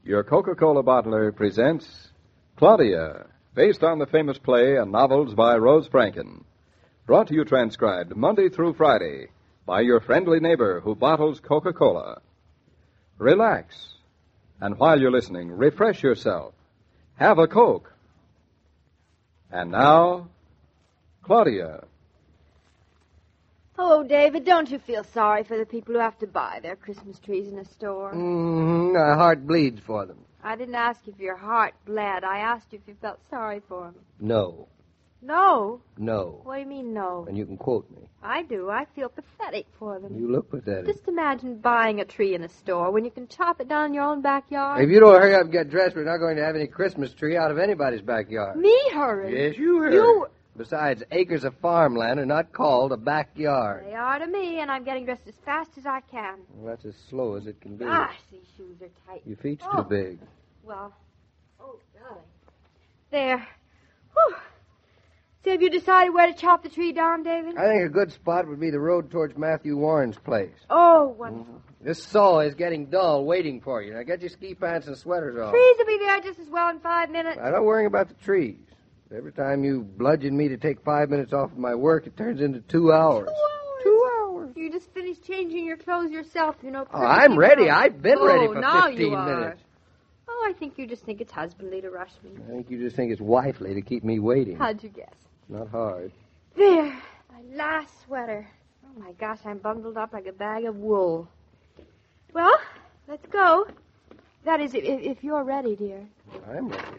Your Coca-Cola bottler presents Claudia, based on the famous play and novels by Rose Franken. Brought to you transcribed Monday through Friday by your friendly neighbor who bottles Coca-Cola. Relax, and while you're listening, refresh yourself. Have a Coke. And now, Claudia. Oh, David, don't you feel sorry for the people who have to buy their Christmas trees in a store? My heart bleeds for them. I didn't ask you if your heart bled. I asked you if you felt sorry for them. No. No? No. What do you mean, no? And you can quote me. I do. I feel pathetic for them. You look pathetic. Just imagine buying a tree in a store when you can chop it down in your own backyard. If you don't hurry up and get dressed, we're not going to have any Christmas tree out of anybody's backyard. Me hurry? Yes, you hurry. Besides, acres of farmland are not called a backyard. They are to me, and I'm getting dressed as fast as I can. Well, that's as slow as it can be. Gosh, these shoes are tight. Your feet's too big. Well, golly. There. Whew. So have you decided where to chop the tree down, David? I think a good spot would be the road towards Matthew Warren's place. Oh, wonderful. This saw is getting dull waiting for you. Now get your ski pants and sweaters on. Trees will be there just as well in 5 minutes. I'm not worrying about the trees. Every time you bludgeon me to take 5 minutes off of my work, it turns into 2 hours. 2 hours? You just finished changing your clothes yourself, you know. Oh, I'm ready. Well. I've been ready for now 15 you are. minutes. Oh, I think you just think it's husbandly to rush me. I think you just think it's wifely to keep me waiting. How'd you guess? Not hard. There, my last sweater. Oh, my gosh, I'm bundled up like a bag of wool. Well, let's go. That is, if you're ready, dear. I'm ready.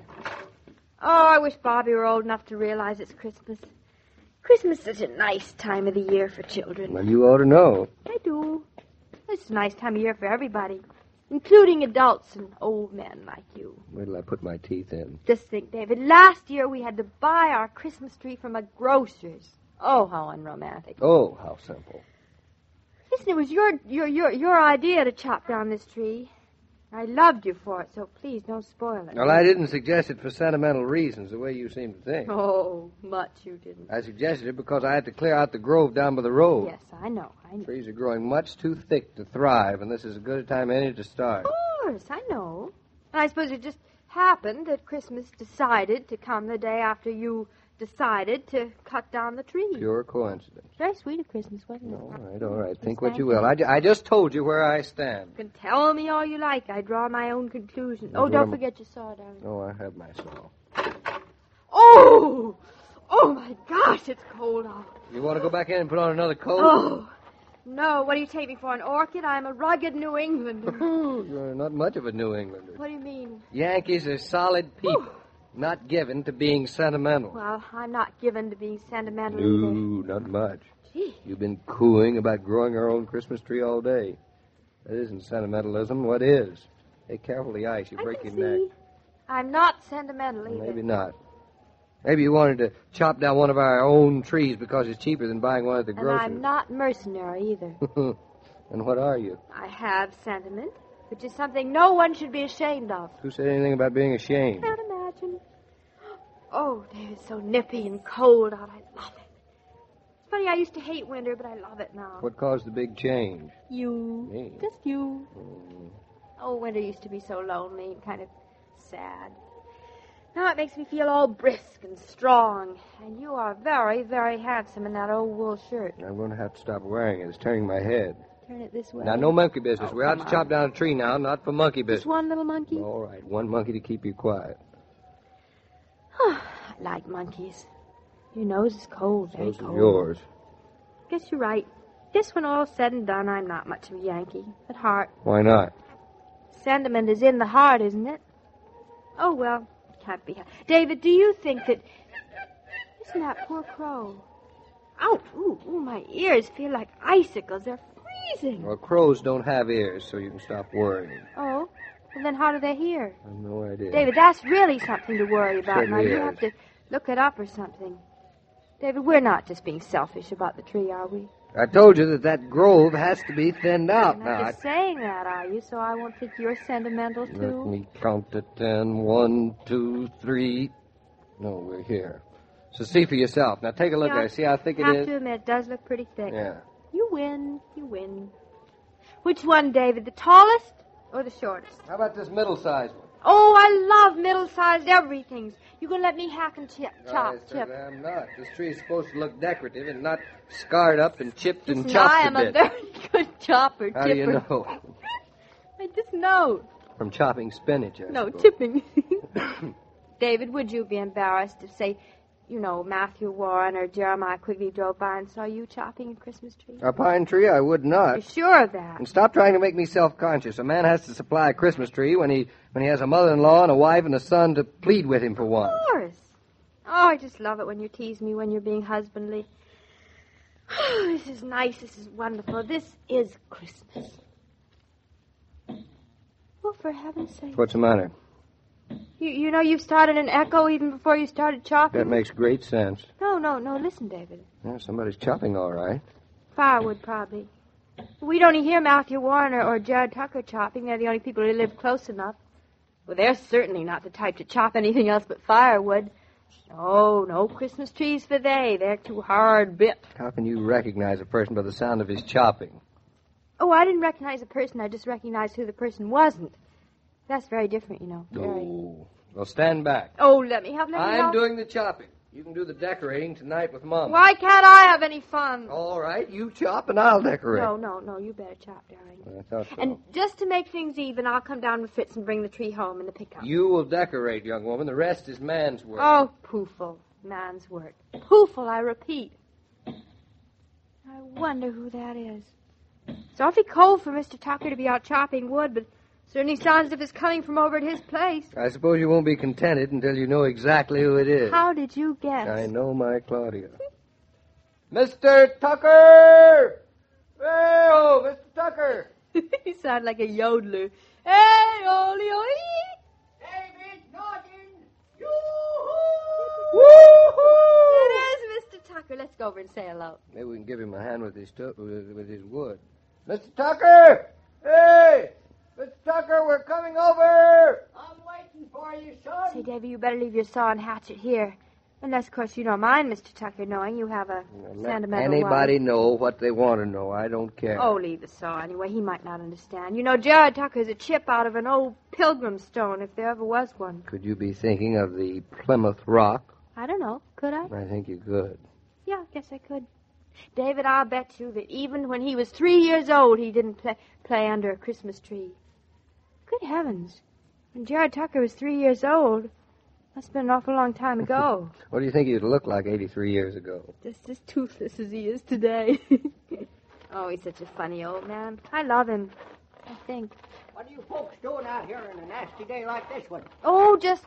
Oh, I wish Bobby were old enough to realize it's Christmas. Christmas is such a nice time of the year for children. Well, you ought to know. I do. It's a nice time of year for everybody, including adults and old men like you. Where till I put my teeth in? Just think, David, last year we had to buy our Christmas tree from a grocer's. Oh, how unromantic. Oh, how simple. Listen, it was your idea to chop down this tree. I loved you for it, so please don't spoil it. Well, I didn't suggest it for sentimental reasons, the way you seem to think. Oh, much you didn't. I suggested it because I had to clear out the grove down by the road. Yes, I know. Trees are growing much too thick to thrive, and this is as good a time as any to start. Of course, I know. And I suppose it just happened that Christmas decided to come the day after you decided to cut down the tree. Pure coincidence. Very sweet of Christmas, wasn't it? All right. Think what you will. I just told you where I stand. You can tell me all you like. I draw my own conclusions. Oh, don't forget your saw, darling. Oh, I have my saw. Oh! Oh, my gosh, it's cold out. You want to go back in and put on another coat? Oh, no. What do you take me for, an orchid? I'm a rugged New Englander. You're not much of a New Englander. What do you mean? Yankees are solid people. Not given to being sentimental. Well, I'm not given to being sentimental either. No, not much. Gee. You've been cooing about growing our own Christmas tree all day. That isn't sentimentalism. What is? Hey, careful the ice. You break your neck. I'm not sentimental either. Maybe not. Maybe you wanted to chop down one of our own trees because it's cheaper than buying one at the grocery. And I'm not mercenary either. And what are you? I have sentiment, which is something no one should be ashamed of. Who said anything about being ashamed? Can't imagine. Oh, David, it's so nippy and cold out. I love it. It's funny, I used to hate winter, but I love it now. What caused the big change? You. Me? Just you. Oh, winter used to be so lonely and kind of sad. Now it makes me feel all brisk and strong. And you are very, very handsome in that old wool shirt. I'm going to have to stop wearing it. It's turning my head. Turn it this way. Now, no monkey business. Oh, We're out to chop down a tree now, not for monkey business. Just one little monkey? All right, one monkey to keep you quiet. I like monkeys. Your nose is cold, very So's cold. yours. Guess you're right. Guess when all's said and done, I'm not much of a Yankee. At heart. Why not? Sentiment is in the heart, isn't it? Oh, well, it can't be. David, do you think that... Listen to that poor crow. Ouch! Ooh, my ears feel like icicles. They're freezing. Well, crows don't have ears, so you can stop worrying. Oh? Well, then how do they hear? I have no idea. David, that's really something to worry about. Certainly Now, you is. have to look it up or something. David, we're not just being selfish about the tree, are we? I told you that grove has to be thinned out You're now. not just saying that, are you? So I won't think you're sentimental, Let too? me count to 10. 1, 2, 3. No, we're here. So see for yourself. Now take a look at it. See how thick it I have is? to admit, it does look pretty thick. Yeah. You win. Which one, David? The tallest Or the shortest? How about this middle-sized one? Oh, I love middle-sized everythings. You gonna let me hack and chop, Chip? I'm not. This tree is supposed to look decorative and not scarred up and chipped and Listen, chopped I a am bit. a very good chopper, How chipper. do you know? I just know. From chopping spinach, I No, suppose. chipping. David, would you be embarrassed if, say, Matthew Warren or Jeremiah Quigley drove by and saw you chopping a Christmas tree? A pine tree, I would not. You're sure of that? And stop trying to make me self-conscious. A man has to supply a Christmas tree when he has a mother-in-law and a wife and a son to plead with him for one. Of course. Oh, I just love it when you tease me when you're being husbandly. This is nice. This is wonderful. This is Christmas. Oh, for heaven's sake. What's the matter? You've started an echo even before you started chopping. That makes great sense. No. Listen, David. Yeah, somebody's chopping all right. Firewood, probably. We'd only hear Matthew Warren or Jared Tucker chopping. They're the only people who live close enough. Well, they're certainly not the type to chop anything else but firewood. Oh, no Christmas trees for they. They're too hard bit. How can you recognize a person by the sound of his chopping? Oh, I didn't recognize a person. I just recognized who the person wasn't. That's very different, Very. Oh. Well, stand back. Oh, let me help. I'm doing the chopping. You can do the decorating tonight with Mom. Why can't I have any fun? All right, you chop and I'll decorate. No, you better chop, darling. I thought so. And just to make things even, I'll come down with Fritz and bring the tree home in the pickup. You will decorate, young woman. The rest is man's work. Oh, pooful. Man's work. Pooful, I repeat. I wonder who that is. It's awfully cold for Mr. Tucker to be out chopping wood, but certainly sounds as if it's coming from over at his place. I suppose you won't be contented until you know exactly who it is. How did you guess? I know my Claudia. Mr. Tucker! Hey-oh, Mr. Tucker! You sound like a yodeler. Hey, oli, oli. David Norton! Yoo-hoo! Woo-hoo! It is Mr. Tucker. Let's go over and say hello. Maybe we can give him a hand with his wood. Mr. Tucker! Hey! Mr. Tucker, we're coming over! I'm waiting for you, son. Say, Davy, you better leave your saw and hatchet here. Unless, of course, you don't mind, Mr. Tucker, knowing you have a Let sentimental anybody wife. know what they want to know. I don't care. Oh, leave the saw anyway. He might not understand. Jared Tucker's a chip out of an old pilgrim stone, if there ever was one. Could you be thinking of the Plymouth Rock? I don't know. Could I? I think you could. Yeah, I guess I could. David, I'll bet you that even when he was 3 years old, he didn't play under a Christmas tree. Good heavens. When Jared Tucker was 3 years old, that's been an awful long time ago. What do you think he'd look like 83 years ago? Just as toothless as he is today. Oh, he's such a funny old man. I love him, I think. What are you folks doing out here on a nasty day like this one? Oh, just,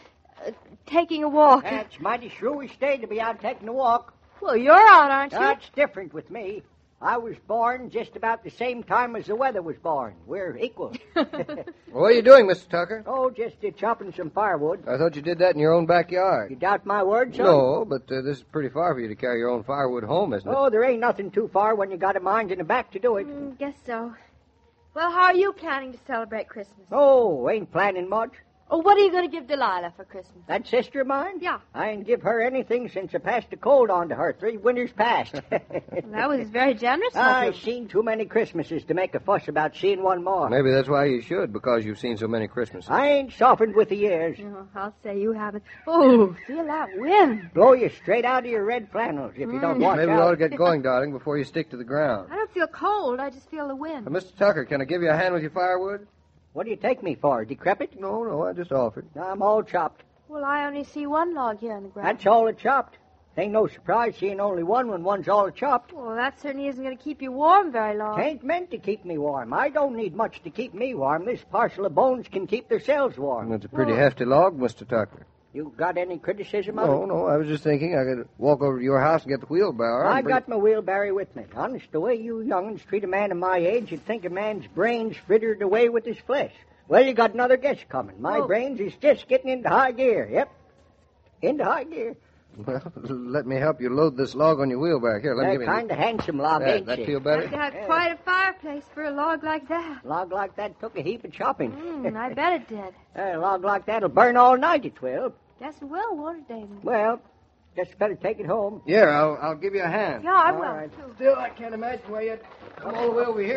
taking a walk. That's mighty shrewish day to be out taking a walk. Well, you're out, aren't you? That's different with me. I was born just about the same time as the weather was born. We're equal. What are you doing, Mr. Tucker? Oh, just chopping some firewood. I thought you did that in your own backyard. You doubt my word, son? No, but this is pretty far for you to carry your own firewood home, isn't it? Oh, there ain't nothing too far when you got a mind and a back to do it. Guess so. Well, how are you planning to celebrate Christmas? Oh, ain't planning much. Oh, what are you going to give Delilah for Christmas? That sister of mine? Yeah. I ain't give her anything since I passed a cold on to her 3 winters past. That was very generous of I've you. seen too many Christmases to make a fuss about seeing one more. Maybe that's why you should, because you've seen so many Christmases. I ain't softened with the years. Oh, I'll say you haven't. Oh, feel that wind. Blow you straight out of your red flannels if you don't watch Maybe we out. ought to get going, darling, before you stick to the ground. I don't feel cold. I just feel the wind. Mr. Tucker, can I give you a hand with your firewood? What do you take me for, decrepit? No, I just offered. I'm all chopped. Well, I only see one log here on the ground. That's all chopped. Ain't no surprise seeing only one when one's all chopped. Well, that certainly isn't going to keep you warm very long. Tain't meant to keep me warm. I don't need much to keep me warm. This parcel of bones can keep themselves warm. That's a pretty hefty log, Mr. Tucker. You got any criticism of it? No, I was just thinking I could walk over to your house and get the wheelbarrow. I got my wheelbarrow with me. Honest, the way you young'uns treat a man of my age, you'd think a man's brains frittered away with his flesh. Well, you got another guess coming. My brains is just getting into high gear. Yep. Into high gear. Well, let me help you load this log on your wheelbarrow. Here, let me give you... Kind of handsome log, ain't that she? feel better? You've got quite a fireplace for a log like that. Log like that took a heap of chopping. I bet it did. A log like that'll burn all night at 12. Guess it will, won't it, David? Well, just better take it home. Here, I'll give you a hand. Yeah, I All will, right. too. Still, I can't imagine why you'd come all the way over here to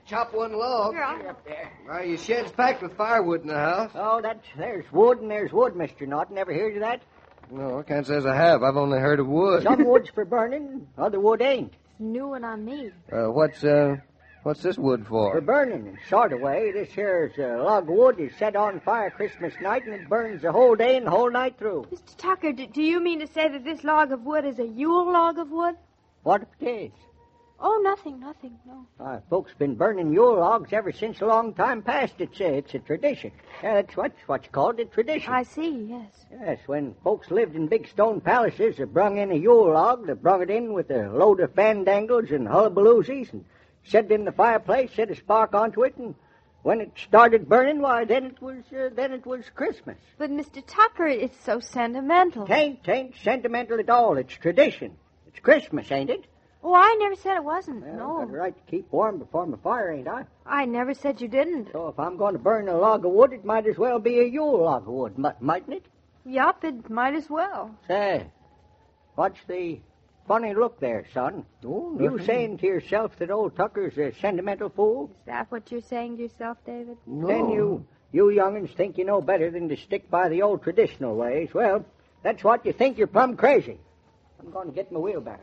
chop one log. Here, I'll... Up there. Why, your shed's packed with firewood in the house. Oh, there's wood and there's wood, Mr. Norton. Never heard of that? No, I can't say as I have. I've only heard of wood. Some wood's for burning, other wood ain't. It's new one on me. What's this wood For for? burning, in sort of way. This here's log of wood is set on fire Christmas night, and it burns the whole day and the whole night through. Mr. Tucker, do you mean to say that this log of wood is a Yule log of wood? What if it is? Oh, nothing, no. Folks been burning Yule logs ever since a long time past. It's a tradition. That's what's called a tradition. I see, yes. Yes, when folks lived in big stone palaces, they brung in a Yule log. They brung it in with a load of fandangles and hullabaloosies and set it in the fireplace, set a spark onto it, and when it started burning, why, then it was Christmas. But, Mr. Tucker, it's so sentimental. Tain't sentimental at all. It's tradition. It's Christmas, ain't it? Oh, I never said it wasn't, Well, no. got a right to keep warm before my fire, ain't I? I never said you didn't. So if I'm going to burn a log of wood, it might as well be a Yule log of wood, mightn't it? Yup, it might as well. Say, what's the funny look there, son? Oh, You nothing. saying to yourself that old Tucker's a sentimental fool? Is that what you're saying to yourself, David? No. Then you young'uns think you know better than to stick by the old traditional ways. Well, that's what you think. You're plumb crazy. I'm going to get my wheelbarrow.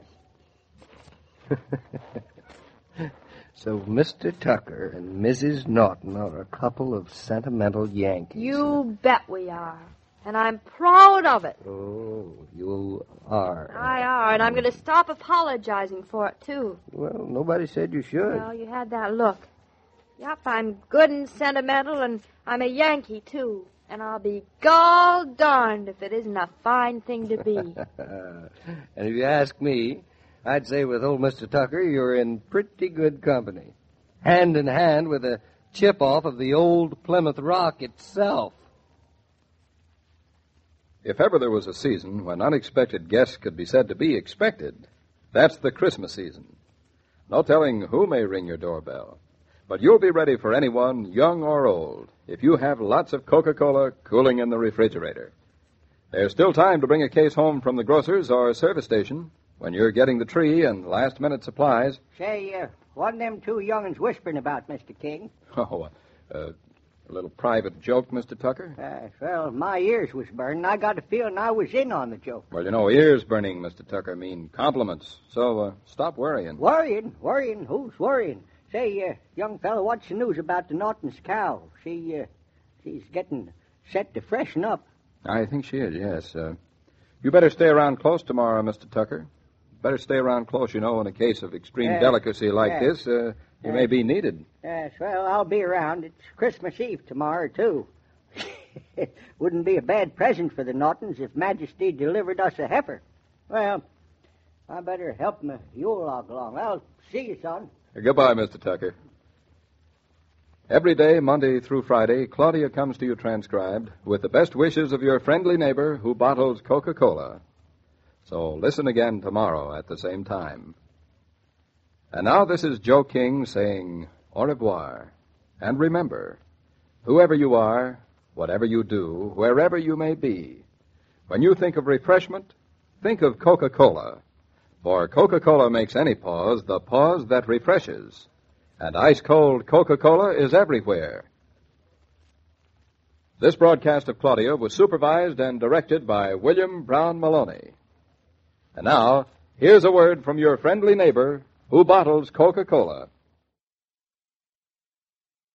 So Mr. Tucker and Mrs. Norton are a couple of sentimental Yankees. You bet we are. And I'm proud of it. Oh, you are. I are, and I'm going to stop apologizing for it, too. Well, nobody said you should. Well, you had that look. Yup, I'm good and sentimental, and I'm a Yankee, too. And I'll be gall darned if it isn't a fine thing to be. And if you ask me, I'd say with old Mr. Tucker, you're in pretty good company. Hand in hand with a chip-off of the old Plymouth Rock itself. If ever there was a season when unexpected guests could be said to be expected, that's the Christmas season. No telling who may ring your doorbell. But you'll be ready for anyone, young or old, if you have lots of Coca-Cola cooling in the refrigerator. There's still time to bring a case home from the grocer's or service station when you're getting the tree and last-minute supplies. Say, what are them two young'uns whispering about, Mr. King? Oh, a little private joke, Mr. Tucker? Well, my ears was burning. I got a feeling I was in on the joke. Well, you know, ears burning, Mr. Tucker, mean compliments. So, stop worrying. Worrying? Who's worrying? Say, young fellow, what's the news about the Norton's cow? She's getting set to freshen up. I think she is, yes. You better stay around close tomorrow, Mr. Tucker. Better stay around close, you know, in a case of extreme delicacy like this. You may be needed. Yes, well, I'll be around. It's Christmas Eve tomorrow, too. Wouldn't be a bad present for the Nortons if Majesty delivered us a heifer. Well, I better help my Yule log along. I'll see you, son. Goodbye, Mr. Tucker. Every day, Monday through Friday, Claudia comes to you transcribed with the best wishes of your friendly neighbor who bottles Coca-Cola. So listen again tomorrow at the same time. And now this is Joe King saying au revoir. And remember, whoever you are, whatever you do, wherever you may be, when you think of refreshment, think of Coca-Cola. For Coca-Cola makes any pause the pause that refreshes. And ice-cold Coca-Cola is everywhere. This broadcast of Claudia was supervised and directed by William Brown Maloney. And now, here's a word from your friendly neighbor who bottles Coca-Cola.